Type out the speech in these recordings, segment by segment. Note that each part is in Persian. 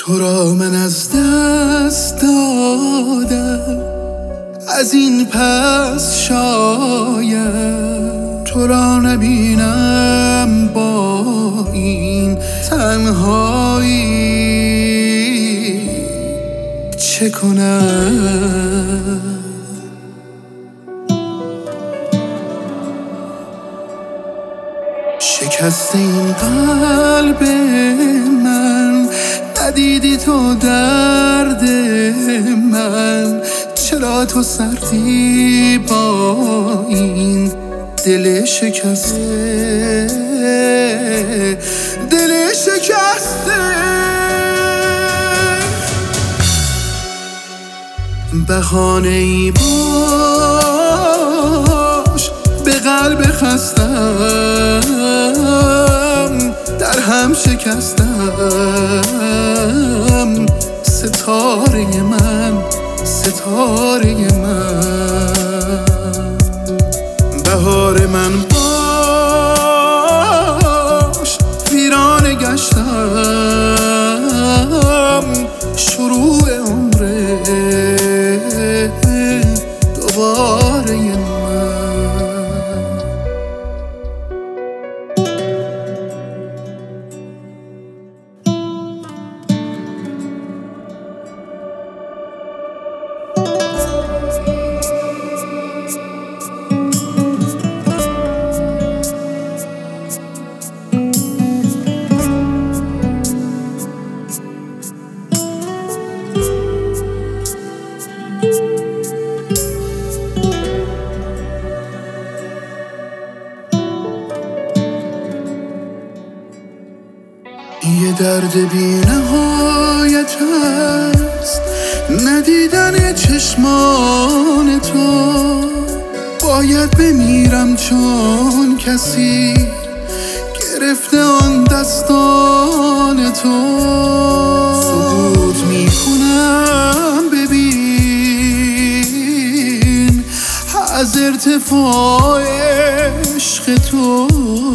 تو را من از دست دادم، از این پس شاید تو را نبینم با این تنهایی. چه کنم؟ شکست این قلب من، ندیدی تو درد من. چرا تو سردی با این دل شکسته، دل شکسته. بهانه ای باش به قلب خستم، در هم شکستم. ستاره من، ستاره من. بهار من باش ویرانه گشتم. شروع عمر دوباره من. یه درد بی نهایت هست ندیدن چشمان تو. باید بمیرم چون کسی گرفته آن دستان تو. سکوت میکنم ببین از ارتفاع عشق تو.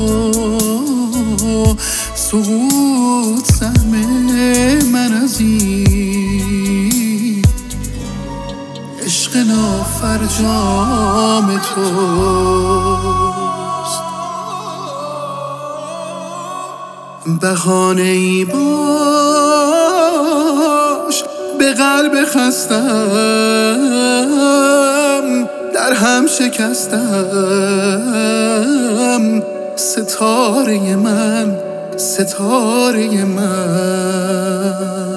سقوط سهم من از این عشق نافرجام توست. بهانه ای باش به قلب خستم، در هم شکستم. ستاره من، ستاره من.